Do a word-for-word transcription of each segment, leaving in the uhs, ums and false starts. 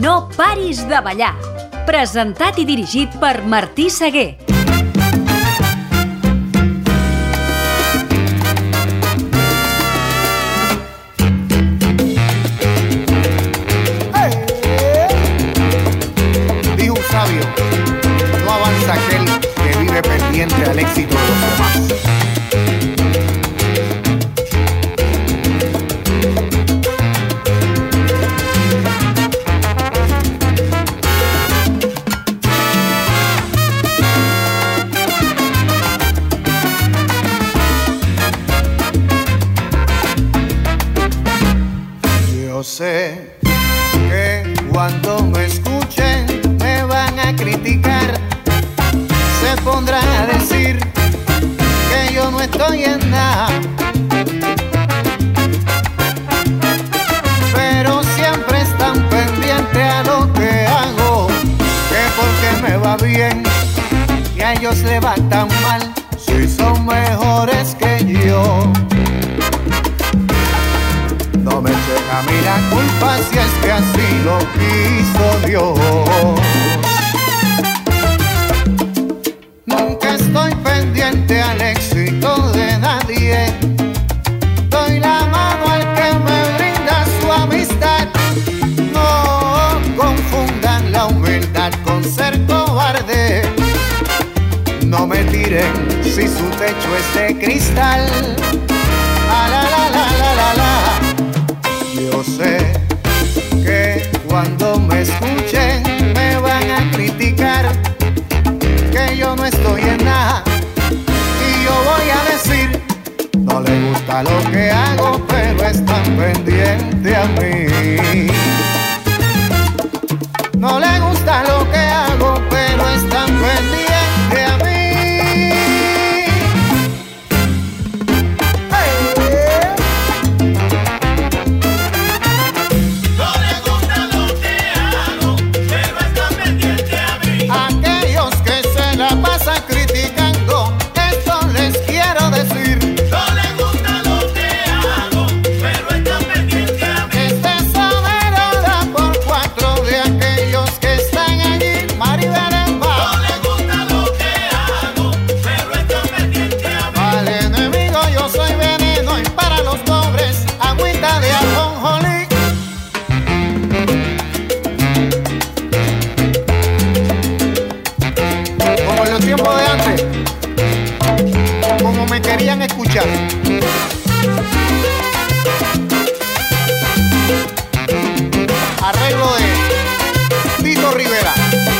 No paris de ballar. Presentat i dirigit per Martí Seguer. Dijo un sabio, no avanza aquel que vive pendiente al éxito de los demás. Yo sé que cuando me escuchen me van a criticar, se pondrán a decir que yo no estoy en nada, pero siempre están pendientes a lo que hago, que porque me va bien y a ellos les va tan mal, si son mejores que yo. No me echen a mí la culpa si es que así lo quiso Dios. Nunca estoy pendiente al éxito de nadie. Doy la mano al que me brinda su amistad. No confundan la humildad con ser cobarde. No me tiren si su techo es de cristal. La la la la la la la. Yo sé que cuando me escuchen me van a criticar, que yo no estoy en nada, y yo voy a decir, no le gusta lo que hago, pero están pendientes a mí. No le gusta lo que hago, pero están pendientes a mí. Escuchar. Arreglo de Tito Rivera.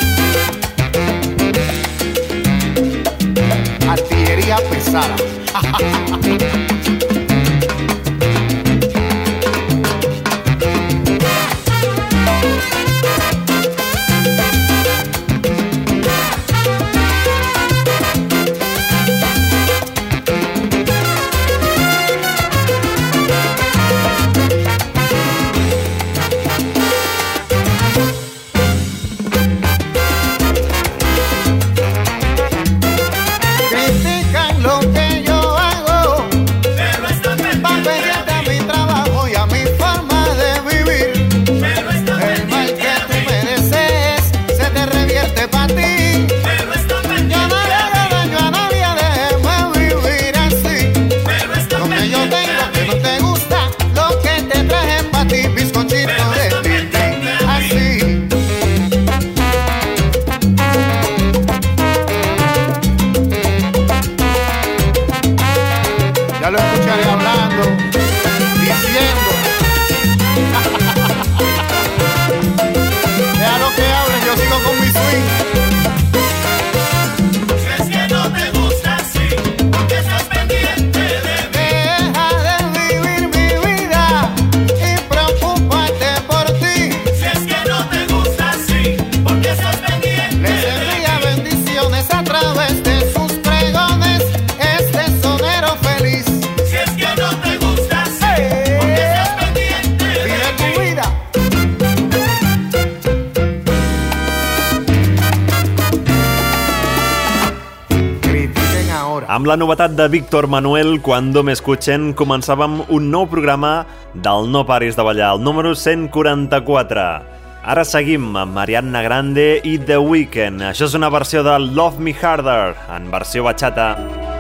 Artillería pesada. Amb la novetat de Víctor Manuel, Cuando me escuchen, començàvem un nou programa del No paris de ballar, el número cent quaranta-quatre. Ara seguim amb Ariana Grande i The Weeknd. Això és una versió de Love Me Harder, en versió bachata.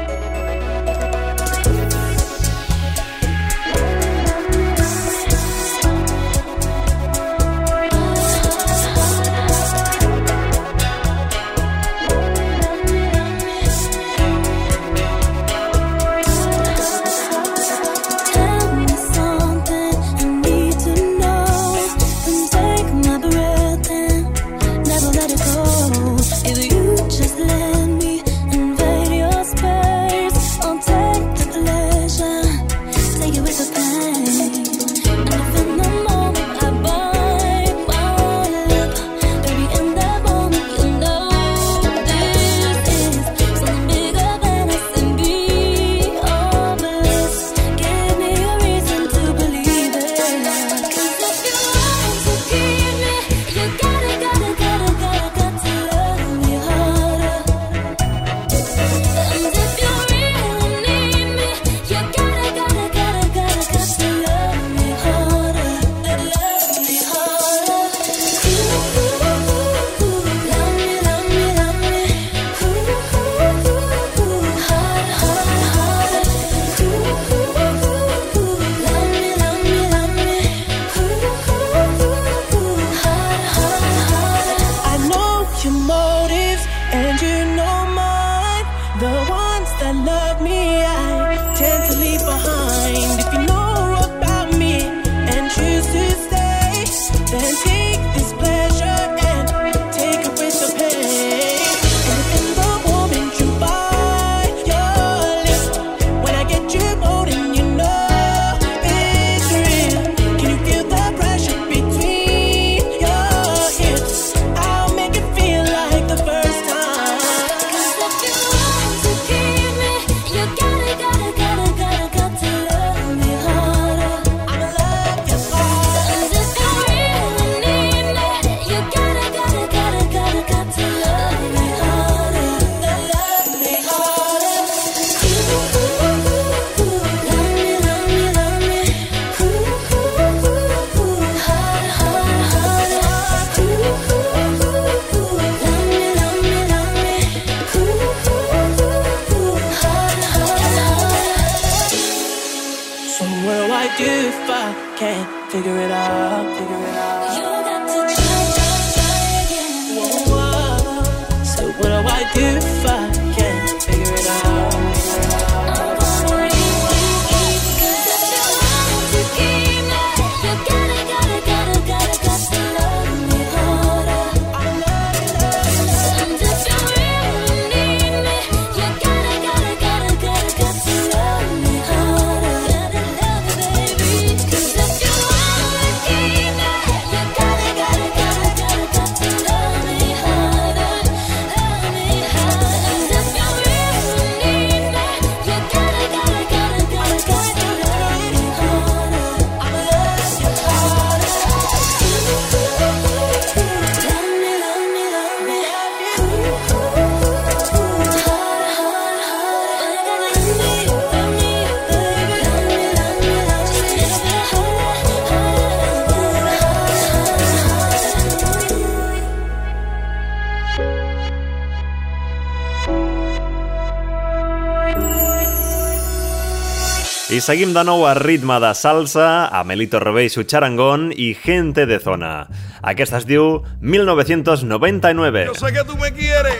I seguim de nou a ritme de salsa, a Melito Rebé i su charangón i Gente de Zona. Aquesta es diu mil novecientos noventa y nueve. Yo sé que tú me quieres,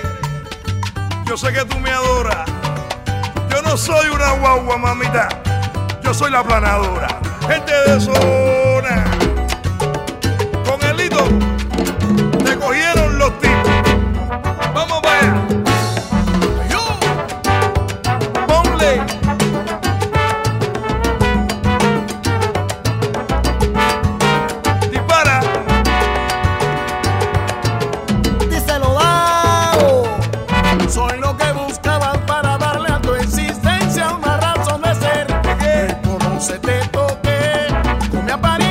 yo sé que tú me adoras. Yo no soy una guagua, mamita, yo soy la planadora. Gente de Zona. Con el hito te cogieron los tipos. Vamos para allá. Yo. Ponle. Se te toque con mi apariencia.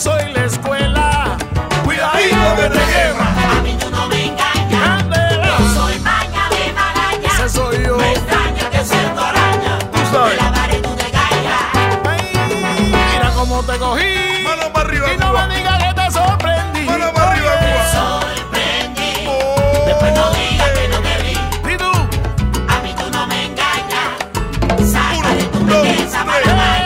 soy la escuela. Cuidadito que te quema. A mí tú no me engañas. Yo soy maña de magaña. Ese soy yo. Me extraña que siendo araña. Tú sabes. De la pared tú te callas. Ay, mira cómo te cogí. Mano para arriba, y no Cuba. me digas que te sorprendí. Mano para arriba, Cuba. Sorprendí. Oh. Después no digas que no te vi. ¿Y tú? A mí tú no me engañas. Saca de tu Uno, dos, mente esa tres. mala maña.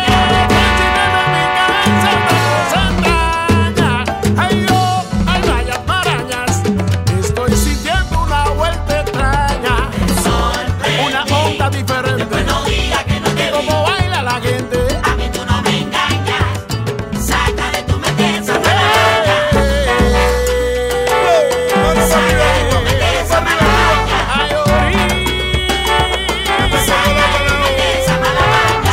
Ay, yo, ay, vaya marañas. Estoy sintiendo una vuelta extraña. Una onda diferente. Después no digas que no te vi. Como baila la gente. A mí tú no me engañas. Saca de tu mente esa mala maña. Mano para arriba, Cuba. Esa mala maña. Ay, orí. Saca de tu mente esa mala maña.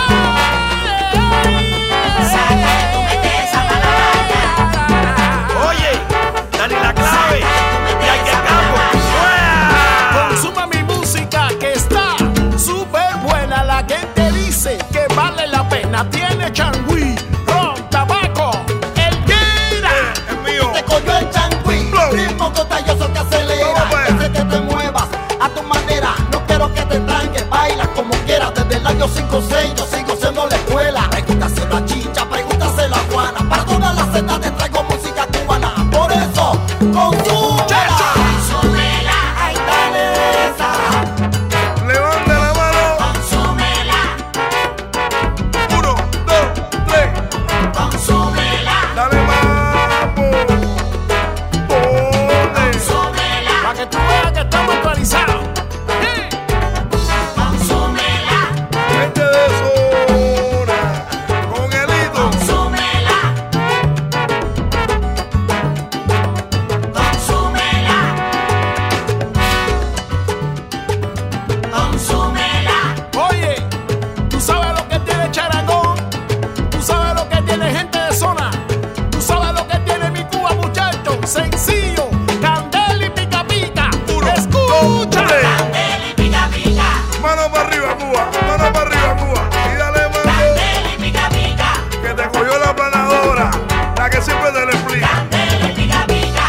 Saca de tu mente esa mala maña. Oye, dale la clave. Y hay que campo. ¡Fuera! Consuma mi música que está súper buena. La gente dice que vale la pena. Tiene changüí, ron, tabaco, el gira. Es mío. Te cogió el changüí, Blow. ritmo contagioso que acelera. Vamos, pues. Ese que te muevas a tu manera. No quiero que te tranques, baila como quieras. Desde el año cinco seis yo sigo siendo la escuela. Pregúntaselo a Chicha, pregúntaselo a Juana. Para todas las edades traigo música cubana. Por eso, consúmela. Consúmela, ay, Dale esa. Levanta la mano. consúmela, Uno, dos, tres. consúmela, Dale mambo. Ponle. consúmela, Para que tú veas que estamos actualizados. Sí. consúmela, Gente de zona. Con el hito. consúmela, consúmela, consúmela. Oye, tú sabes lo que tiene charangón. Tú sabes lo que tiene gente de zona. Tú sabes lo que tiene mi Cuba, muchacho. Sencillo, candela y pica pica. Uno, Escucha. dos, tres. Candela y pica pica, Mano para arriba, Cuba. Mano para arriba, Cuba. Y dale mambo. candela y pica pica, Que te cogió la planadora. La que siempre te le explica. candela y pica pica,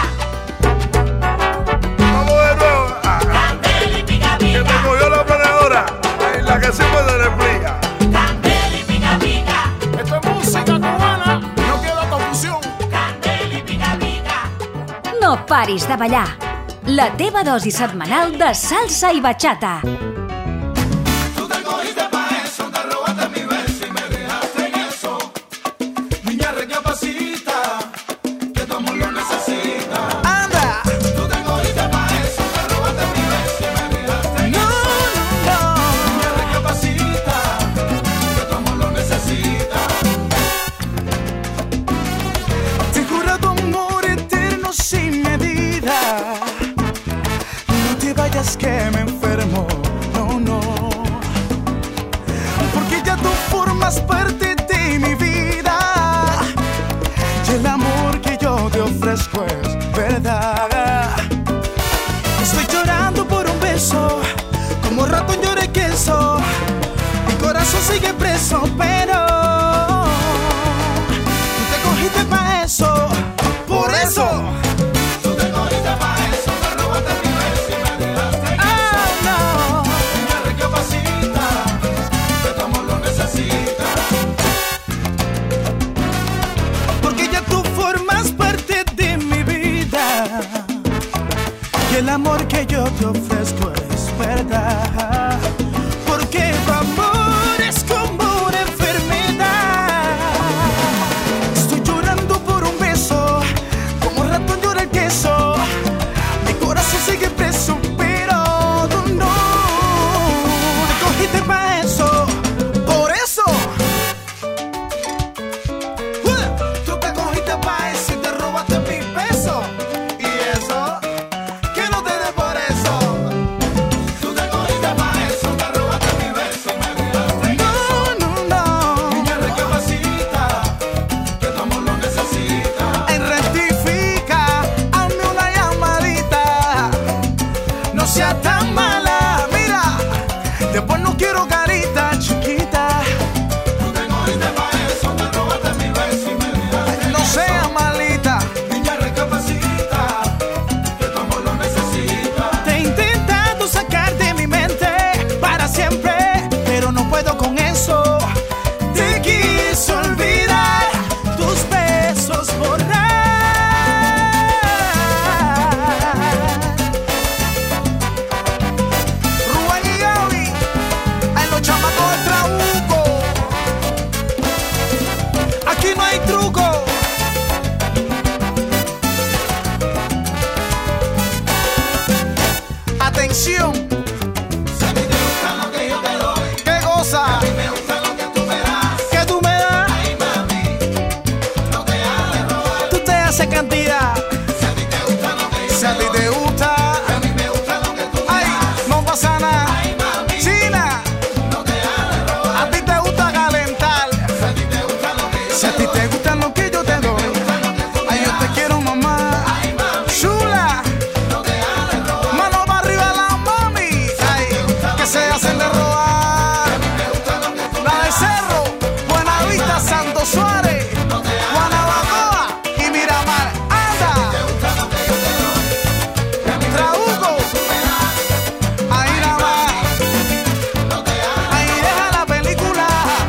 Vamos de nuevo. Ah, candela y pica que te pica, cogió la planadora. Ay, la que siempre te le explica. candela y pica pica, Esto es música cubana. No queda confusión. candela y pica pica. No paris de ballar. La teva dosi setmanal de salsa i bachata. Tú te cogiste pa' eso, te robaste mi verso y me dejaste en eso. Niña, recapacita, que tu amor lo necesita. Anda. Tú te cogiste pa' eso, te robaste mi verso y me dejaste en No, eso. no, Niña, recapacita, que tu amor lo necesita. Te juro tu amor eterno sin medida. No te vayas que me enfermo, no, no. Porque ya tú formas parte de mi vida. Y el amor que yo te ofrezco es verdad. Estoy llorando por un beso, como ratón llora el queso. Mi corazón sigue preso, pero tú te cogiste pa' eso, por eso. Tú te cogiste pa' eso, te robaste mi verso y me dejaste en eso. Ah, no. Niña, recapacita, que tu amor lo necesita. Porque ya tú formas parte de mi vida. Y el amor que yo te ofrezco es verdad. Porque tu amor es como una enfermedad. Estoy llorando por un beso, como ratón llora el queso. Mi corazón sigue preso, pero tú no. Te cogiste pa' eso, por eso. Tú te cogiste pa' eso y te robaste mi peso. Y eso, que no te dé por eso. esa cantidad. Si a ti te gusta lo que yo Si a ti te te doy, gusta, a mí me gusta lo que tú me ay, das. no pasa nada. Ay, mami, China, no te hagas robar. a ti te gusta calentar. Si a ti te gusta lo que yo Si a te ti doy, te gusta lo que yo te doy, ay, yo te quiero, mamá. ay, mami, Chula, no te hagas robar. mano para arriba la mami. Ay, que se hacen de robar. La del Cerro, Buenavista, Santo Suárez, Guanabacoa y Miramar. Anda, Trabuco, ahí nada más. Ahí deja la película.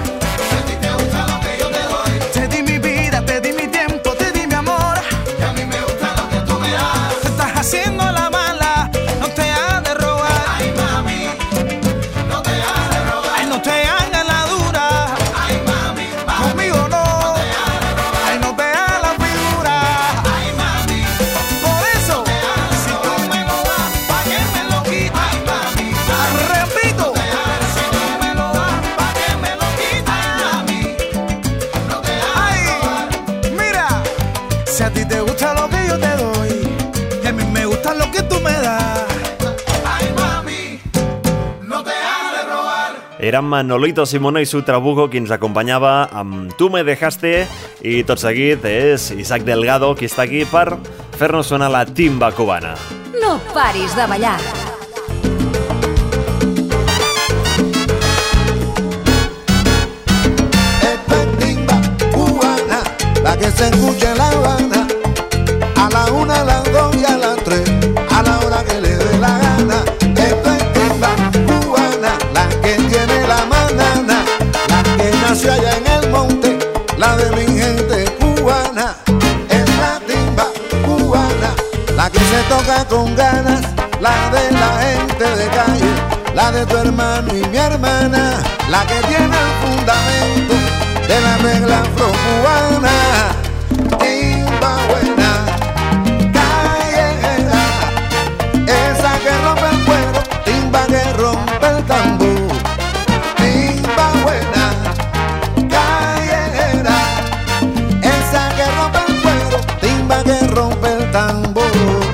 Te di mi vida, te di mi tiempo, te di mi amor. Y a mí me gusta lo que tú me das. Te estás haciendo la mala, no te hagas de robar. Ay, mami, no te hagas robar. Ay, no te hagas la dura, Ay, mami, mami, conmigo no. Ay, no te hagas la figura. ay, mami, Por eso, si tú me lo das, ¿pa' qué me lo quitas? ay, mami, Repito, si tú me lo das, ¿pa' qué me lo quitas? mami, no te hagas. Ay, mira, si a ti te gusta lo que yo te doy, y a mí me gusta lo que tú me das. Ay, mami, no te hagas robar. Eren Manolito Simona i su Trabuco qui ens acompanyava amb Tu me dejaste, i tot seguit és Isaac Delgado qui està aquí per fer-nos sonar la timba cubana. No paris de ballar. Esta es timba cubana, la que se escucha en La Habana, a la una, a las dos y a las tres, a la hora que le dé la gana. Esta es timba cubana, la que tiene la manana, la que nació allá en el monte, la de mi gente cubana. Es la timba cubana, la que se toca con ganas, la de la gente de calle, la de tu hermano y mi hermana, la que tiene el fundamento de la regla afro-cubana. Timba buena, callejera, esa que rompe el cuero, timba que rompe el tambor. Timba buena, callejera, esa que rompe el cuero, timba que rompe el tambor.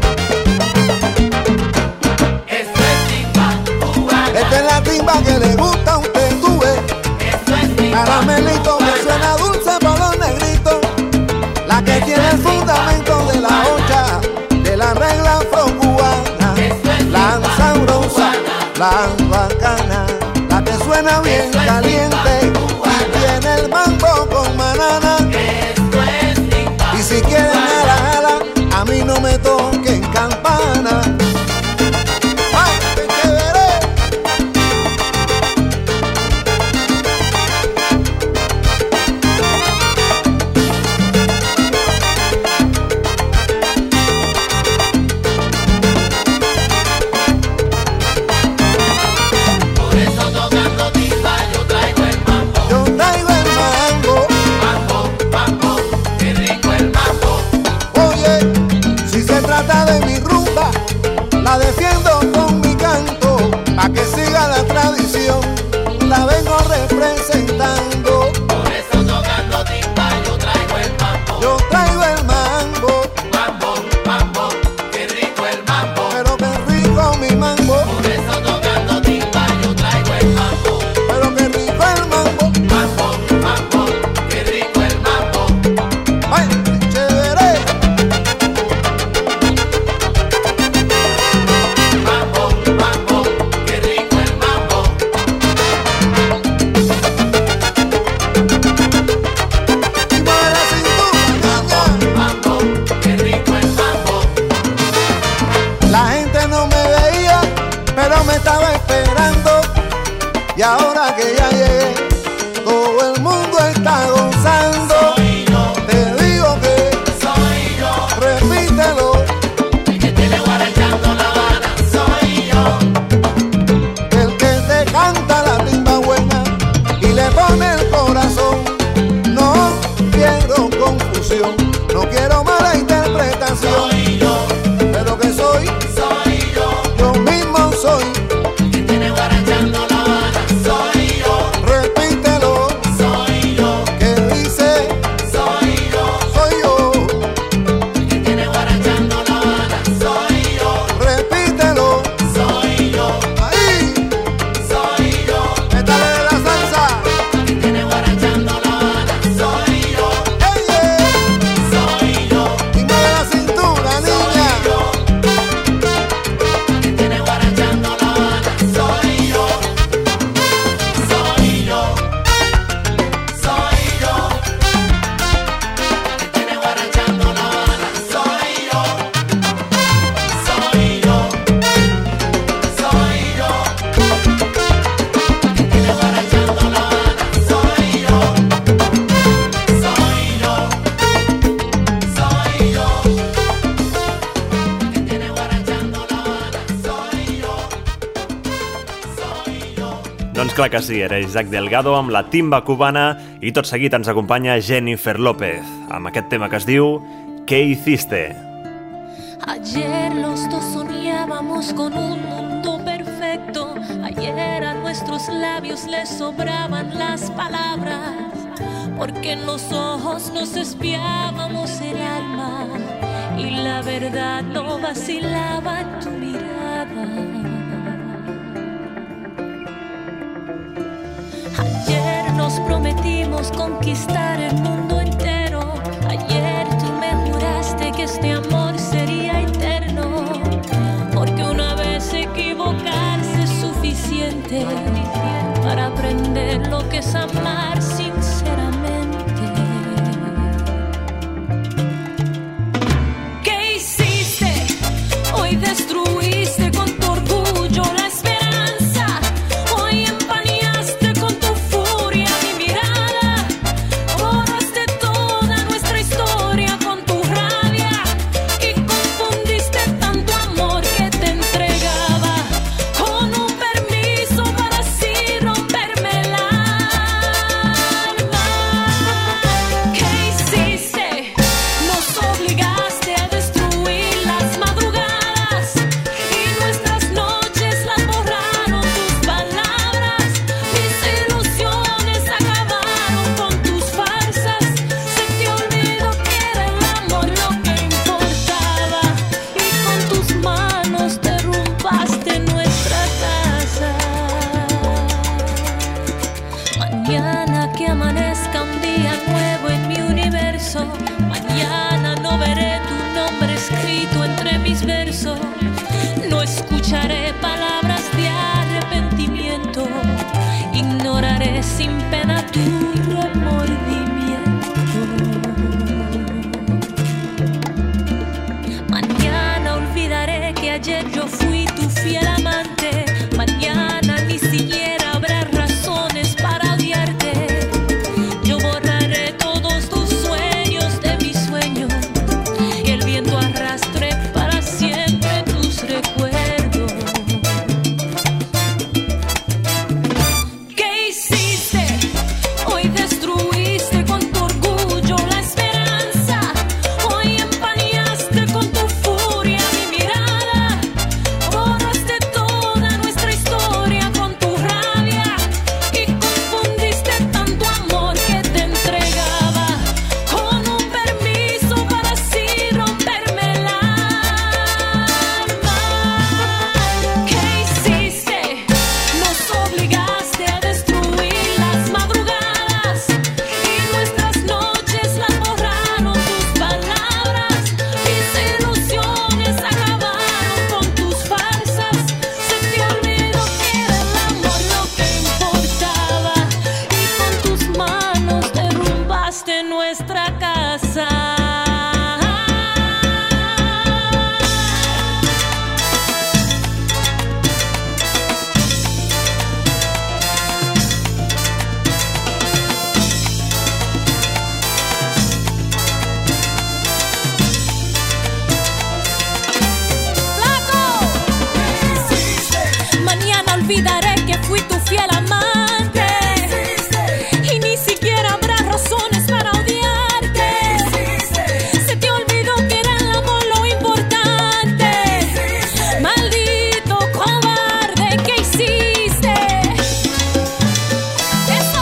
Esto es timba cubana. Esta es la timba que le gusta a usted, tú ves. Esto es timba Caramelito que cubana. suena dulce por los negritos, la que tiene el fundamento de la hocha, de la regla afro-cubana, la sabrosa, la bacana, la que suena bien caliente y tiene el mambo con banana. Esto es timba. Y si quieren a la ala, a mí no me toquen campana. ¡Ay, qué chévere! Por eso tocando timba yo traigo el mambo. Yo traigo el mango. Mambo, mambo, qué rico el mambo. Oye, si se trata Clar que sí, era Isaac Delgado amb la timba cubana i tot seguit ens acompanya Jennifer López amb aquest tema que es diu ¿Qué hiciste? Ayer los dos soñábamos con un mundo perfecto. Ayer a nuestros labios les sobraban las palabras, porque en los ojos nos espiábamos el alma y la verdad no vacilaba en tu mirada. Ayer nos prometimos conquistar el mundo entero. Ayer tú me juraste que este amor sería eterno, porque una vez equivocarse es suficiente para aprender lo que es amar sinceramente. ¿Qué hiciste? Hoy destruiste con tu orgullo la esperanza. Hoy empañaste con tu furia mi mirada. Borraste toda nuestra historia con tu rabia y confundiste tanto amor que te entregaba con un permiso para así romperme el alma. ¿Qué hiciste? Nos obligaste a destruir las madrugadas y nuestras noches las borraron tus palabras. Mis ilusiones acabaron con tus farsas. Se te olvidó que era el amor lo que importaba y con tus manos derrumbaste nuestra casa. Mañana que amanezca un día nuevo en mi universo. Mañana no veré tu nombre escrito entre mis versos. No escucharé palabras de arrepentimiento. Ignoraré sin pena tu remordimiento. Mañana olvidaré que ayer yo fui tu fiel amante. Mañana ni siquiera habrá razones para odiarte. Yo borraré todos tus sueños de mis sueños. Que el viento arrastre para siempre tus recuerdos. ¿Qué hiciste? Hoy destruiste con tu orgullo la esperanza. Hoy empañaste con tu furia mi mirada. Borraste toda nuestra historia con tu rabia y confundiste tanto amor que te entregaba con un permiso para así romperme el alma. ¿Qué hiciste? Nos obligaste a destruir las madrugadas y nuestras noches las borraron tus palabras. Mis ilusiones acabaron con tus farsas. Se te olvidó que era el amor lo que importaba y con tus manos derrumbaste nuestra casa. ¡Flaco! Mañana olvidaré que fui tu fiel amante y ni siquiera habrá razones para odiarte. Se te olvidó que era el amor lo importante. Maldito cobarde, ¿qué hiciste? Eso.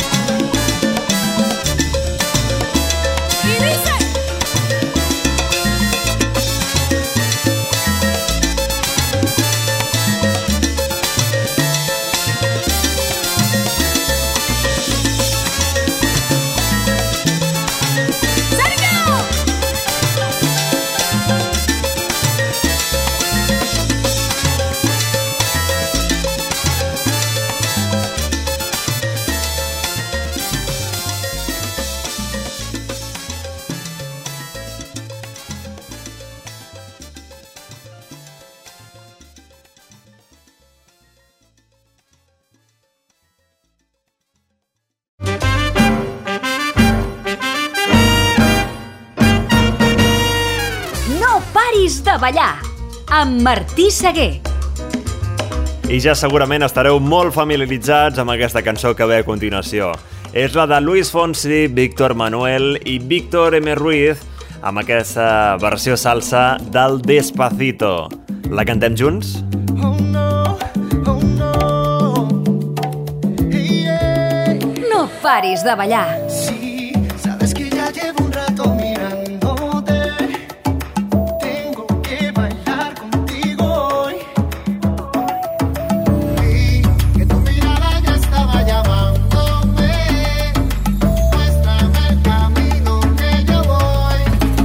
Y dice. No paris de ballar amb Martí Seguer. i ja segurament estareu molt familiaritzats amb aquesta cançó que ve a continuació. És la de Luis Fonsi, Víctor Manuel i Víctor M. Ruiz amb aquesta versió salsa del Despacito. La cantem junts? Oh no, oh no. Hey, hey. No paris de ballar. Sí, sabes que ya llevo un rato mirándote. Tengo que bailar contigo hoy. Vi que tu mirada ya estaba llamándome. Muéstrame el camino que yo voy.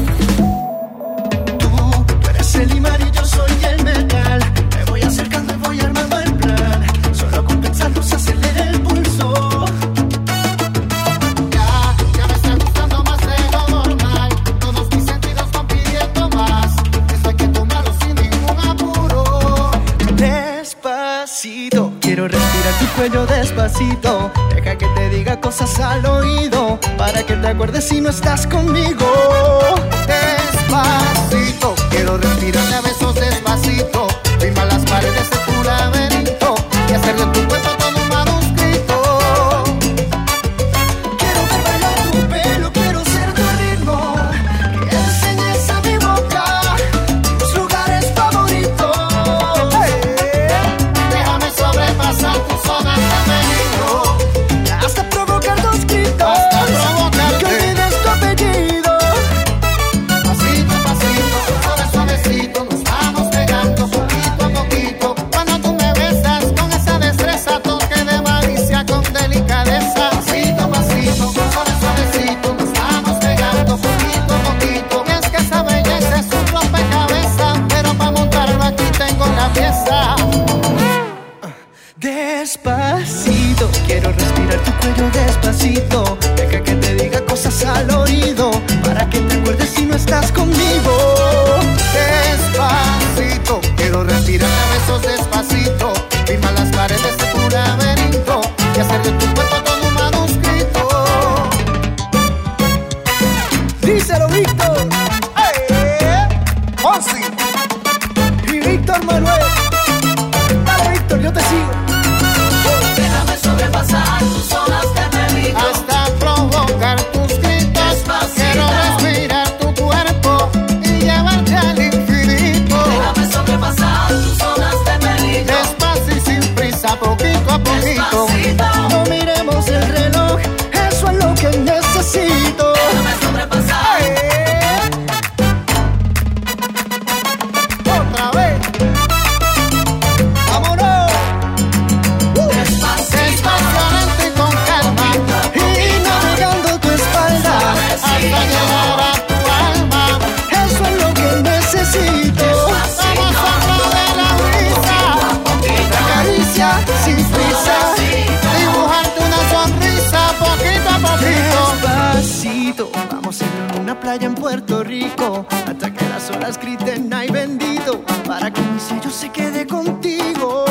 Tú, tú eres el imán y yo soy el metal. Me voy acercando y voy armando el plan. Solo con pensarlo se acelera el pulso. Ya, ya me está gustando más de lo normal. Todos mis sentidos van pidiendo más. Eso hay que tomarlo sin ningún apuro. Despacito, quiero respirar tu cuello despacito. Deja que te diga cosas al oído para que te acuerdes si no estás conmigo. Despacito, quiero respirarte a besos despacito. Firma las paredes de tu laberinto y hacer de tu cuerpo todo un manuscrito. Quiero ver bailar tu pelo, quiero ser tu ritmo. Que enseñes a mi boca tus lugares favoritos. Déjame sobrepasar tus zonas de peligro. Hasta provocar dos gritos. Hasta provocarte. Que olvides tu apellido. Pasito a pasito, suave suavecito, nos vamos pegando poquito a poquito. Cuando tú me besas con esa destreza, toque de malicia con delicadeza. Pasito a pasito, suave suavecito, nos vamos pegando poquito a poquito. Y es que esa belleza es un rompecabezas, pero para montarlo aquí tengo la pieza. Despacito, quiero respirar tu cuello despacito. Deja que te diga cosas al oído para que te acuerdes si no estás conmigo. Despacito, quiero respirar a besos despacito. Firma las paredes de tu laberinto y hacer de tu cuerpo todo un manuscrito. Díselo, Víctor. ¡Eh! Fonsi y Víctor Manuel. Dale, Víctor, yo te sigo. Déjame sobrepasar tus zonas de peligro. Hasta provocar tus gritos. Despacito. Quiero respirar tu cuerpo y llevarte al infinito. Déjame sobrepasar tus zonas de peligro. Despacio y sin prisa, poquito a poquito. Despacito. No miremos el reloj, eso es lo que necesito. Déjame sobrepasar. ¡Eh! Otra vez. ¡Vámonos! Despacito. Despacio, lento y con calma. Y navegando tu espalda, Hasta llegar a tu alma. eso es lo que necesito. Vamos a probar la brisa. La caricia sin prisa. Dibujarte una sonrisa poquito a poquito. Despacito, vamos a ir a una playa en Puerto Rico hasta que las olas griten ay bendito, para que mi sello se quede contigo.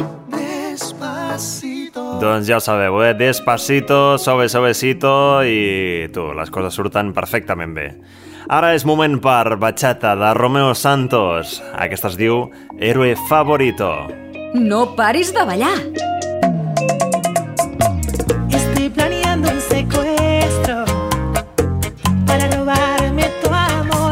Despacito. Doncs ja ho sabeu, eh? Despacito, suave suavecito i tu, les coses surten perfectament bé. Ara és moment per Bachata de Romeo Santos. Aquesta es diu Héroe Favorito. No paris de ballar. Estoy planeando un secuestro para robarme tu amor.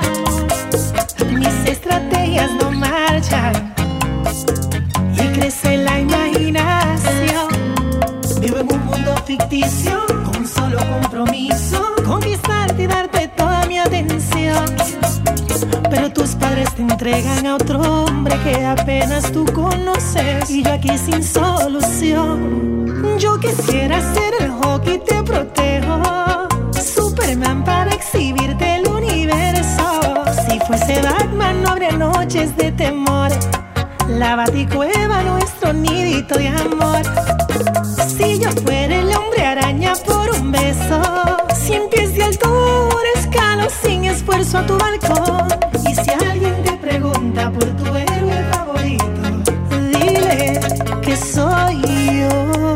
Mis estrategias no marchan y crece la imaginación. Vivo en un mundo ficticio con un solo compromiso: conquistarte y darte toda mi atención. Pero tus padres te entregan a otro hombre que apenas tú conoces, y yo aquí sin solución. Yo quisiera ser el Hulk y te protejo, Superman para exhibirte el universo. Si fuese Batman no habría noches de temor, la Baticueva nuestro nidito de amor. Si yo fuera el hombre araña por un beso, cien pies de altura escalo sin esfuerzo a tu balcón. Y si alguien te pregunta por tu héroe favorito, dile que soy yo.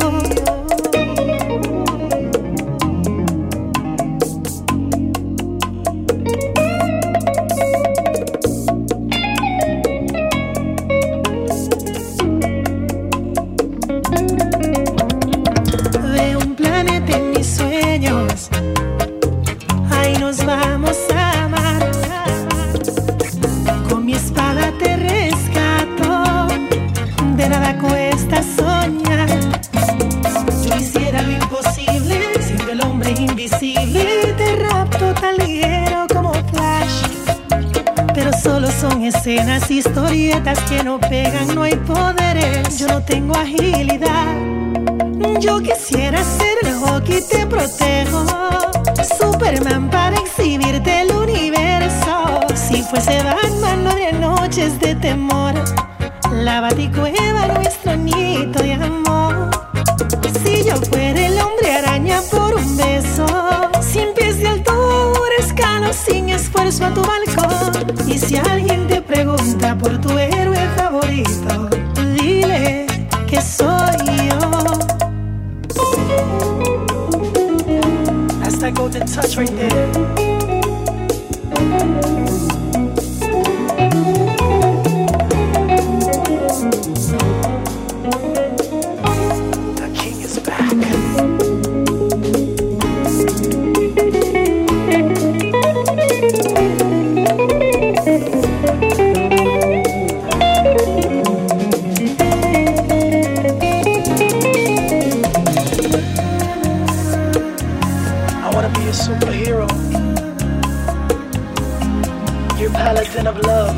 tan ligero como flash. Pero solo son escenas, historietas que no pegan, no hay poderes. Yo no tengo agilidad. Yo quisiera ser el hockey, te protejo. Superman para exhibirte el universo. Si fuese Batman no habría noches de temor. La Baticueva, nuestro nido de amor. Si yo fuera el hombre araña por un beso, cien pies de altura, escalo sin esfuerzo a tu balcón. Y si alguien te pregunta por tu héroe favorito, dile que soy yo. That's that golden touch right there. The king is back. Superhero, your paladin of love.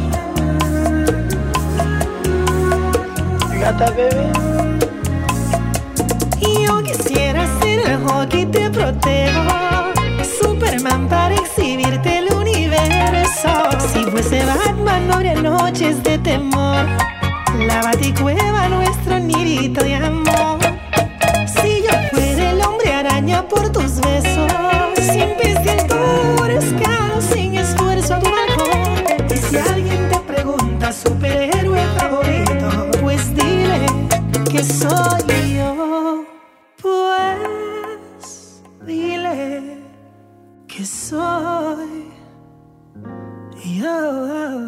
You got that, baby? Yo quisiera ser el hockey, te protejo. Superman para exhibirte el universo. Si fuese Batman no habría noches de temor. La Baticueva, nuestro nidito de amor. Si yo fuera el hombre araña por tus besos, cien pies de altura, escalo sin esfuerzo a tu balcón. Y si alguien te pregunta superhéroe favorito, pues dile que soy yo. Pues dile que soy yo.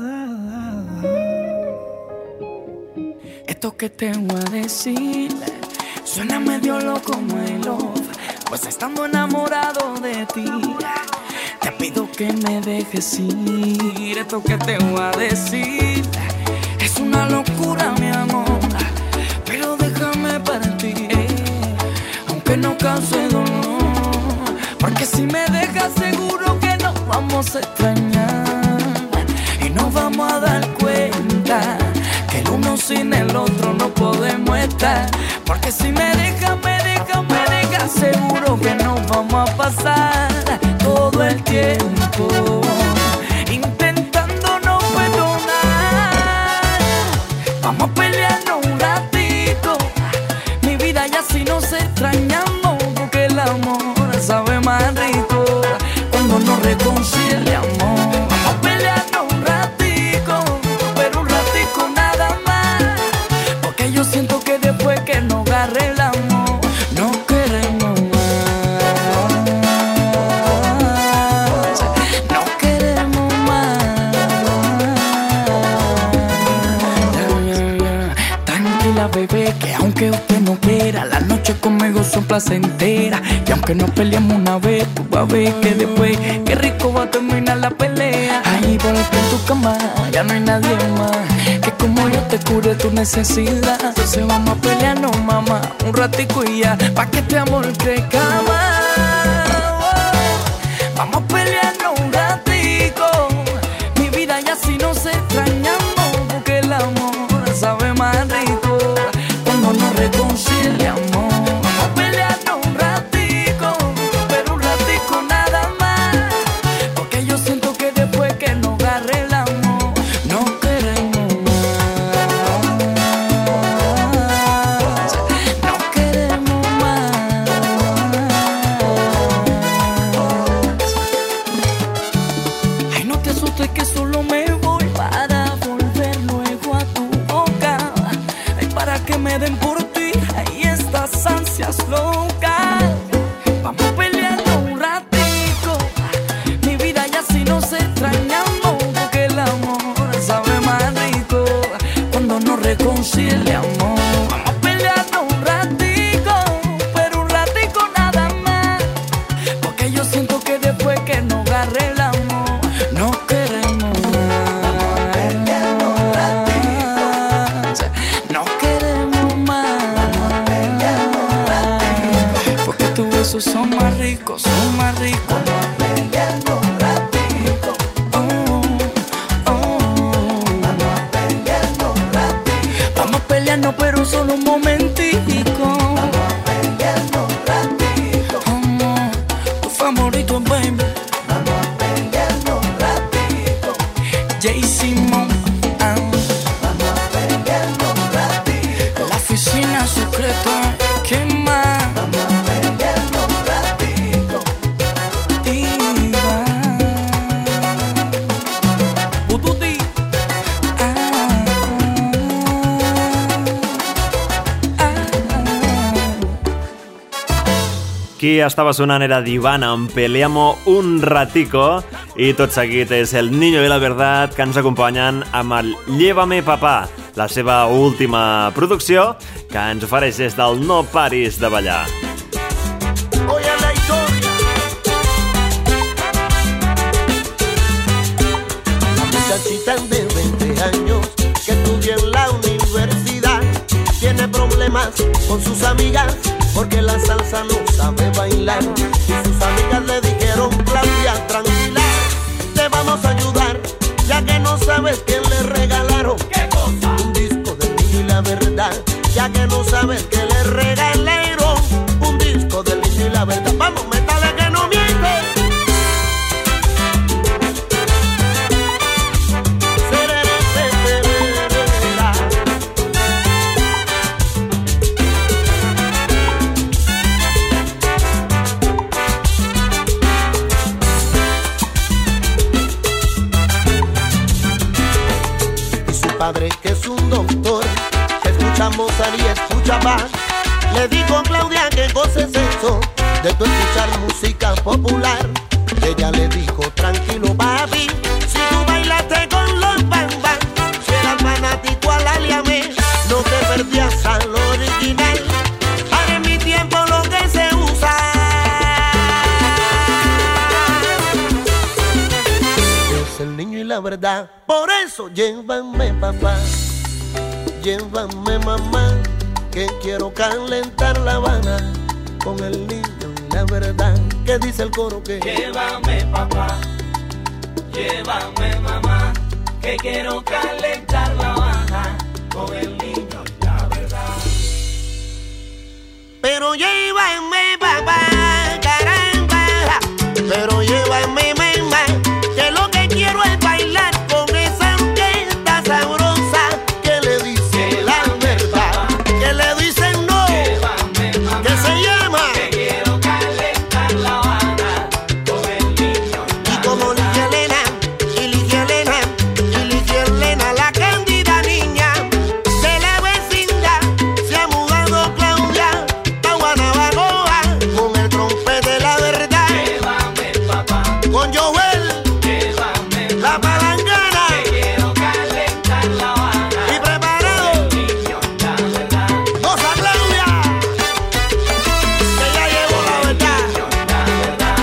Esto que te voy a decir suena medio loco, my love, pues estando enamorado de ti, te pido que me dejes ir. Esto que te voy a decir es una locura, mi amor, pero déjame partir, aunque no cause dolor, porque si me dejas seguro que nos vamos a extrañar y nos vamos a dar cuenta que el uno sin el otro no podemos estar. Porque si me dejas, me dejas, me dejas, seguro que nos vamos a pasar todo el tiempo intentando no perdonar. Vamos a pelearnos un ratito, mi vida, ya si nos extrañamos, porque el amor sabe más rico cuando nos reconciliamos. Vamos a pelearnos un ratico, pero un ratico nada más, porque yo siento que después que nos arreglamos no queremos más, no queremos más. Yeah, yeah, yeah. Tranquila, bebé, que aunque usted no quiera, las noches conmigo son placenteras. Y aunque nos peleemos una vez, tú vas a ver que después qué rico va a terminar la pelea. Ahí porque en tu cama ya no hay nadie más que como yo te cure tu necesidad. Entonces vamos a pelearnos, mamá, un ratico y ya, pa' que este amor crezca más. Vamos a pelearnos un ratico, mi vida, ya si nos extrañamos, porque el amor sabe más rico cuando nos reconciliamos. Vamos a pelearnos un ratico, pero un ratico nada más, porque yo siento que después que nos arreglamos no queremos más, no queremos más. Ay, no te asustes que solo me voy para volver luego a tu boca. Ay, para que me den por ti, ay, estas ansias locas. Vamos a pelearnos un ratico, mi vida, ya si nos extrañamos, porque el amor sabe más rico cuando nos reconciliamos. Vamos a pelearnos un ratico, pero un ratico nada más, porque yo siento que después que nos arreglamos no queremos más, no queremos más, porque tus besos son más ricos, son más ricos. solo un momentico. Vamos a pelearnos un ratito. Amor, tu favorito, baby. Vamos a pelearnos un ratito. Jay Simon, ah. Vamos a pelearnos un ratito. La oficina secreta, ¿qué más? Vamos a pelearnos un ratito. Diva. Ututi. Ah. Ah. Qui estava sonant era Divana amb Peleamo un ratico i tot seguit és el Niño y la Verdad que ens acompanyen amb el Llévame Papá, la seva última producció que ens ofereix des del No Paris de Ballar. Oye la historia. La muchachita de veinte años que estudia en la universidad tiene problemas con sus amigas porque la salsa no sabe bailar. Y sus amigas le dijeron, Claudia, tranquila, te vamos a ayudar, ya que no sabes que le regalaron. ¿Qué cosa? Un disco del Niño y la Verdad, ya que no sabes que le regalaron un disco del Niño y la Verdad. Vamos, métale que no miente. Serere, sererera. Y su padre, que es un doctor, escucha Mozart y escucha Bach, le dijo a Claudia que cosa es eso de tu escuchar música popular. Ella le dijo, tranquilo papi, si tú bailaste con los Bang Bang, si eras fanático al Aliamé, no te perdías al original. Ahora en mi tiempo lo que se usa es el Niño y la Verdad. Por eso llévame papá, llévame mamá, que quiero calentar La Habana con el Niño y la Verdad. ¿Qué dice el coro? Que Llévame papá, llévame mamá, que quiero calentar La Habana con el Niño y la Verdad. pero llévame papá, caramba, pero llévame mamá, que lo que quiero es bailar con esa orquesta sabrosa que le dice la verdad, que le dicen no, que se llama, Que quiero calentar La Habana con el Niño y como Ligia Elena, y Ligia Elena, y Ligia Elena, la cándida niña de la vecindad, se ha mudado Claudia a Guanabacoa con el trompete de la verdad, Llévame papá, con Joel, llévame la palangana, que quiero calentar La Habana y preparado, Niño y la Verdad. goza Claudia, que ya llevo la verdad. La verdad,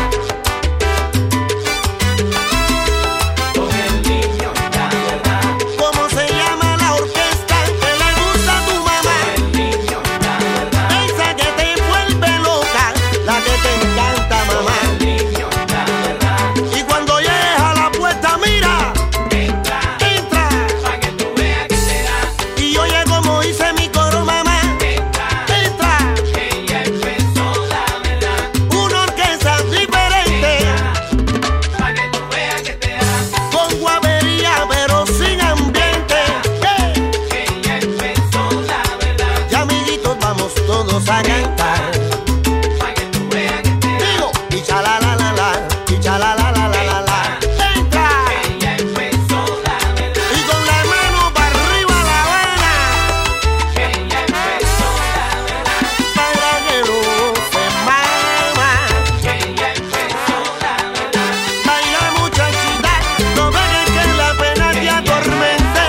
con el Niño y la Verdad, ¿Cómo se llama la orquesta que le gusta a tu mamá? el Niño y la Verdad, Esa que te vuelve loca, la que te encanta mamá. el Niño y la Verdad. Y cuando llegues a la puerta, mira, Entra, entra. pa' que tú veas que te da. Y oye como dice mi coro, mamá, Entra, entra. que ya empezó la verdad. Una orquesta diferente, Pa' que tú veas que te da. con guavería pero sin ambiente. ¡Eh! Que ya empezó la verdad. Ya amiguitos vamos todos a cantar. Pa' que tú veas que te da. Digo, y chala la la la, y chala la la la la la. Entra. Que ya empezó la verdad. Y con la mano para arriba La Habana, Que ya empezó la verdad. para que no se mama. Que ya empezó la verdad. Baila muchachita, no dejes que la pena te atormente.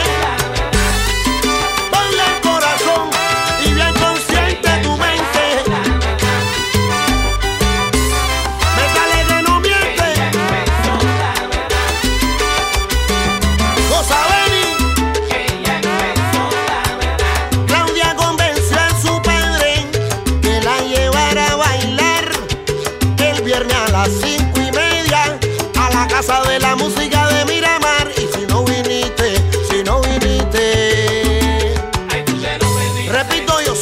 Ponle el corazón y bien consciente tu mente. Me sale que no miente. Goza Beni. Claudia convenció a su padre que la llevara a bailar el viernes a las cinco y media a la Casa de la Música de Miramar. Y si no viniste, si no viniste, Ay, tú te lo pediste. repito yo,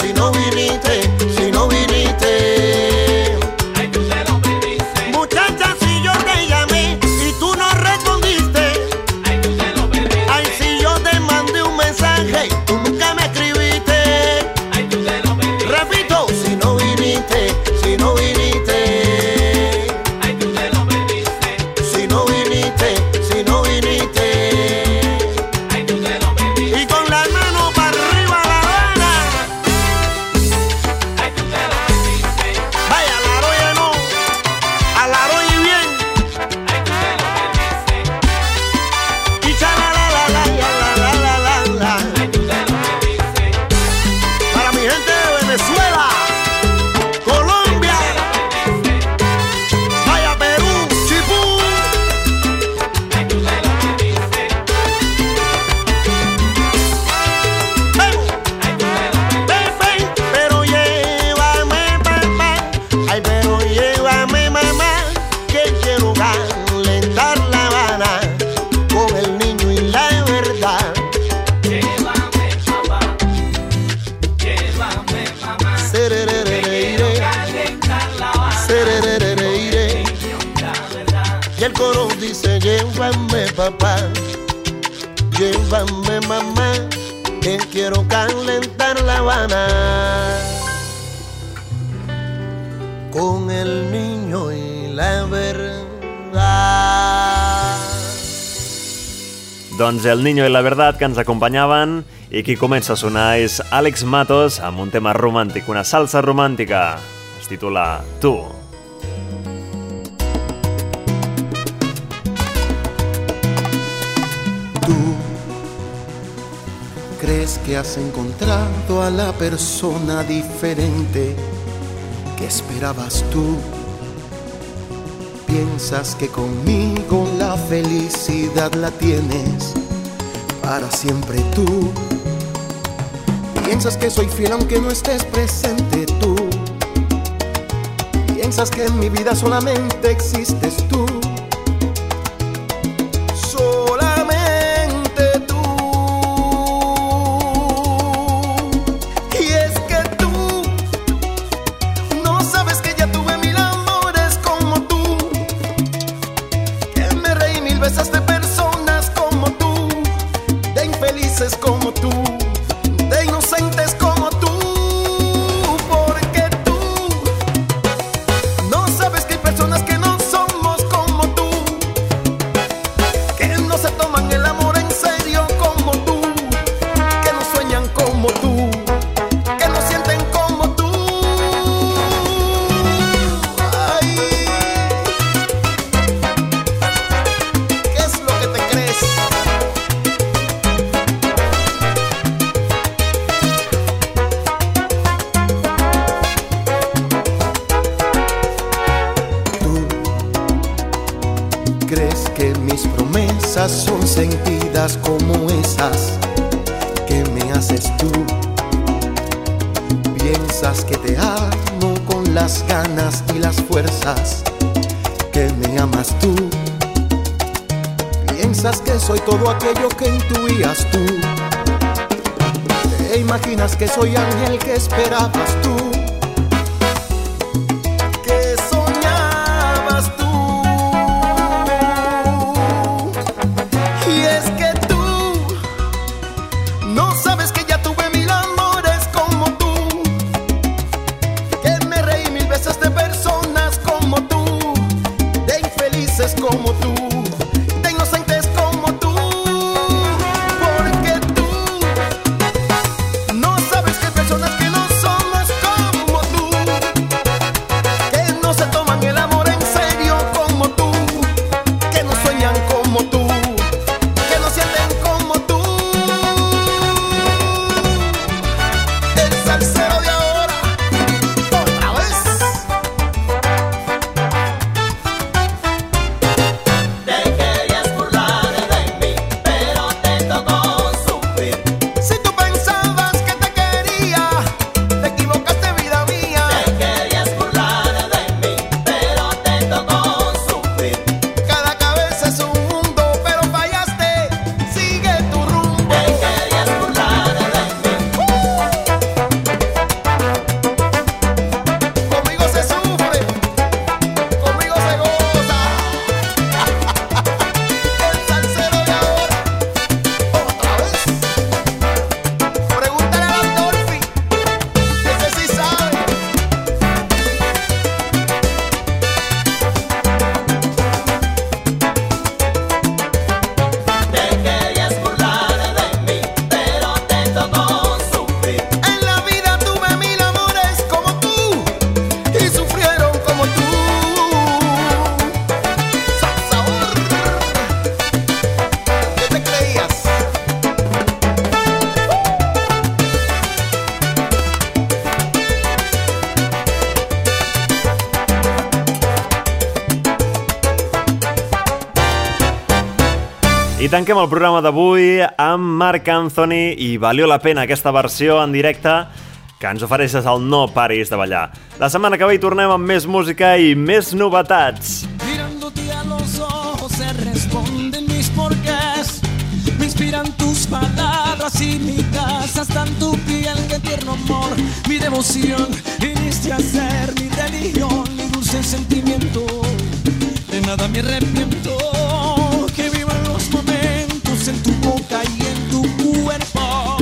Y el coro dice: llévame papá, llévame mamá, que quiero calentar La Habana con el niño y la verdad. Doncs El Niño i la Verdad, que ens acompanyaven, i qui comença a sonar és Àlex Matos amb un tema romàntic, una salsa romàntica. Es titula Tu. Tú crees que has encontrado a la persona diferente que esperabas tú. Piensas que conmigo la felicidad la tienes para siempre tú. Piensas que soy fiel aunque no estés presente tú. Piensas que en mi vida solamente existes tú. Solamente tú. Y es que tú no sabes que ya tuve mil amores como tú, que me reí mil veces de personas como tú, de infelices como tú, de inocentes como tú. Porque tú no sabes que hay personas que no somos como tú, que no se toman el amor en serio como tú, que no sueñan como tú, que no sienten como tú. Ay, ¿qué es lo que te crees? Tú crees que mis promesas son sentidas como esas que me haces tú. Piensas que te amo con las ganas y las fuerzas que me amas tú. Piensas que soy todo aquello que intuías tú. Te imaginas que soy ángel que esperabas tú, que soñabas tú. Y es que tú no sabes que ya tuve mil amores como tú, que me reí mil veces de personas como tú, de infelices como tú, de inocentes como tú. Porque tú no sabes que hay personas que no somos como tú, que no se toman el amor en serio como tú, que no sueñan como tú, que no sienten como tú. El salsero de ahora, otra vez. Te querías burlar de mí, pero te tocó sufrir. Si tú pensabas que te quería, te equivocaste, vida mía. Te querías burlar de mí, pero te tocó sufrir. Cada cabeza es un mundo, pero fallaste, sigue tu rumbo. Te querías burlar de mí. Conmigo se sufre, conmigo se goza. El salsero de ahora, otra vez. Pregúntale a Dolphy, ese sí sabe. Te querías burlar de mí, pero te tocó sufrir. En la vida tuve mil amores como tú y sufrieron como tú. Sa- Sabor. ¿Qué te creías? I tanquem el programa d'avui amb Marc Anthony i valió la pena aquesta versió en directe que ens ofereixes al No Paris de Ballar. La setmana que ve hi tornem amb més música i més novetats. Mirándote a los ojos se responden mis porqués. Me inspiran tus palabras y mi casa hasta en tu piel, que tierno amor. Mi devoción viniste a ser mi religión, mi dulce sentimiento. de nada me arrepiento. Que vivan los momentos en tu boca y en tu cuerpo.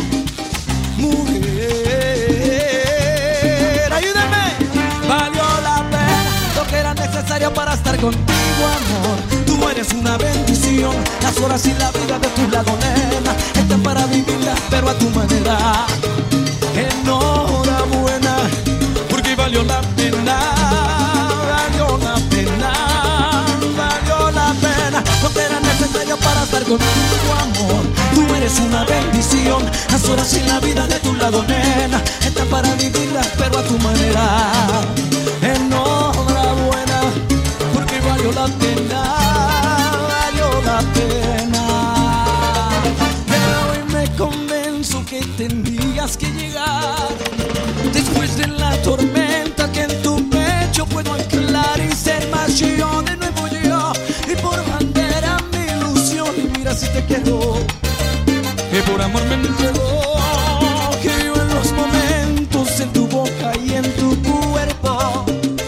Mujer, ayúdame. Valió la pena lo que era necesario para estar contigo, amor. Tú eres una bendición, las horas y la vida de tu lado, nena, están para vivirla, pero a tu manera. Enhorabuena, porque valió la pena, valió la pena, valió la pena. Lo que era necesario para estar contigo, amor. Tú eres una bendición, las horas y la vida de tu lado, nena, están para vivirla, pero a tu manera. Enhorabuena, porque valió la pena, valió la pena. Pero hoy me convenzo que tendrías que llegar después de la tormenta, que en tu pecho puedo anclar y ser más yo, de nuevo yo, y por bandera mi ilusión. Y mira si te quiero, que por amor me entregó, que vivo en los momentos en tu boca y en tu cuerpo.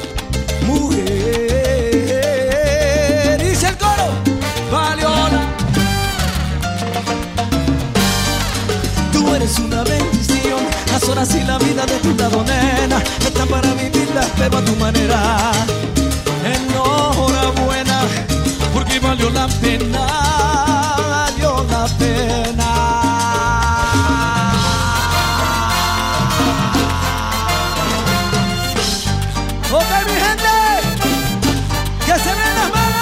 Mujer, dice el coro, valió la. Tú eres una bendición, las horas y la vida de tu lado, nena, están para vivirla, pero a tu manera. Enhorabuena, porque valió la pena, valió la pena. Ok, mi gente, que se ven las manos.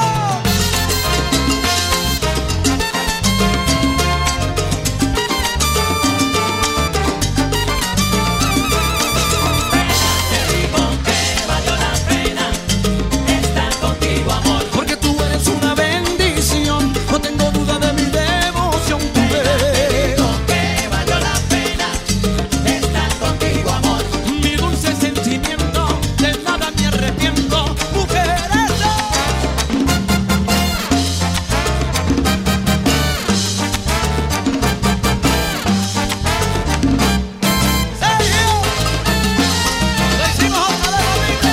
Porque tú eres una bendición, no tengo duda de mi devoción. Tú eres, que valió la pena estar contigo, amor. Mi dulce sentimiento, de nada me arrepiento. Mujer, eso. ¡Serio! Lo hicimos otra vez, amigo.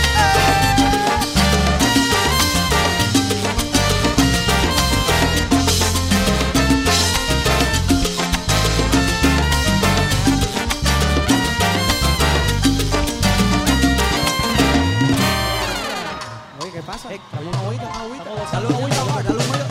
Oye, ¿qué pasa? Dale una agüita, una agüita. Dale una agüita, amor, dale una agüita.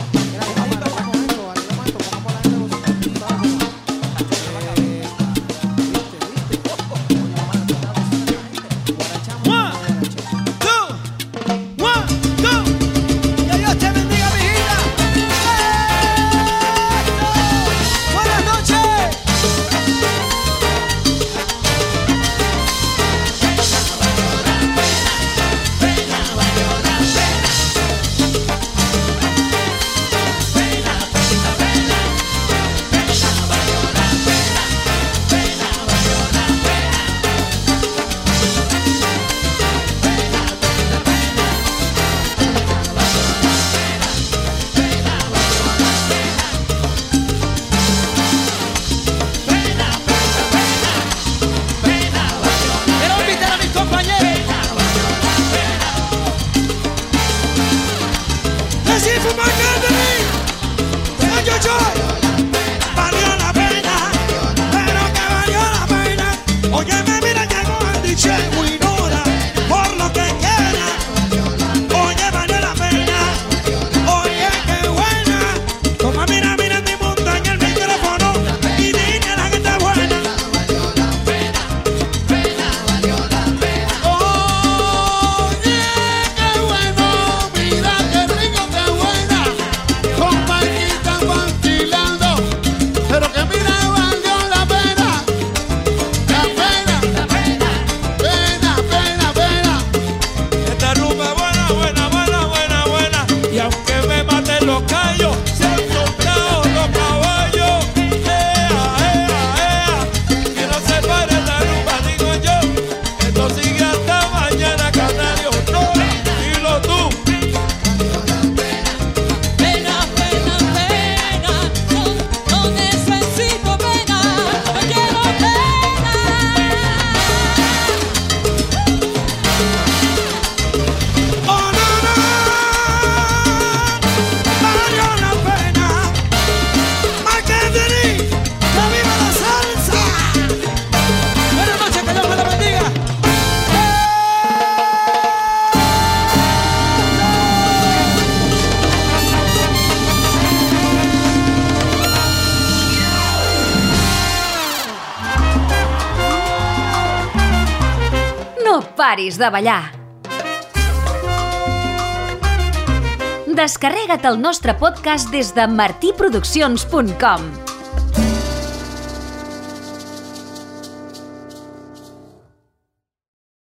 One, two, one, two. Que Dios te bendiga, mi hija. Buenas noches. Quiero invitar a mis compañeros. Decir for my company. Soy yo, yo. Valió la pena, pero que valió la pena. Oye, me mira, llegó Andy Che, Winona, por lo que quiera. Oye, valió la pena. Oye, qué buena. Toma, mira, mira mi mundo en el micrófono y dile a la que está buena. Oye, qué bueno, mira qué rico, qué buena. Con Paquita Fantil paris de ballar. Descarrega't el nostre podcast des de martiproduccions punt com.